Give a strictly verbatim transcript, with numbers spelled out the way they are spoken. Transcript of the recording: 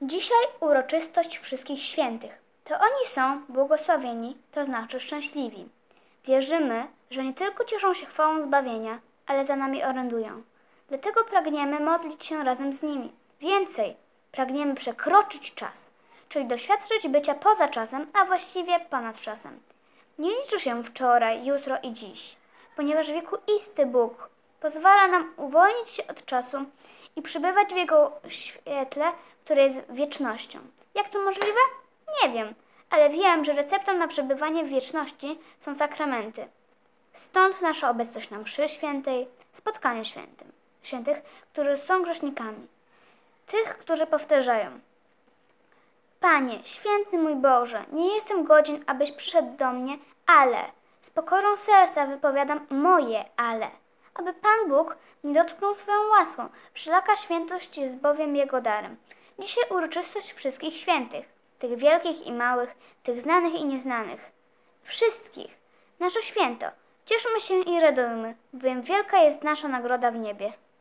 Dzisiaj uroczystość wszystkich świętych. To oni są błogosławieni, to znaczy szczęśliwi. Wierzymy, że nie tylko cieszą się chwałą zbawienia, ale za nami orędują. Dlatego pragniemy modlić się razem z nimi. Więcej, pragniemy przekroczyć czas, czyli doświadczyć bycia poza czasem, a właściwie ponad czasem. Nie liczy się wczoraj, jutro i dziś, ponieważ wiekuisty Bóg pozwala nam uwolnić się od czasu i przebywać w Jego świetle, które jest wiecznością. Jak to możliwe? Nie wiem, ale wiem, że receptą na przebywanie w wieczności są sakramenty. Stąd nasza obecność na mszy świętej, spotkaniu świętym, świętych, którzy są grzesznikami. Tych, którzy powtarzają: Panie, święty mój Boże, nie jestem godzien, abyś przyszedł do mnie, ale z pokorą serca wypowiadam moje ale, aby Pan Bóg mnie dotknął swoją łaską. Wszelaka świętość jest bowiem Jego darem. Dzisiaj uroczystość wszystkich świętych, tych wielkich i małych, tych znanych i nieznanych. Wszystkich. Nasze święto. Cieszmy się i radujmy, bowiem wielka jest nasza nagroda w niebie.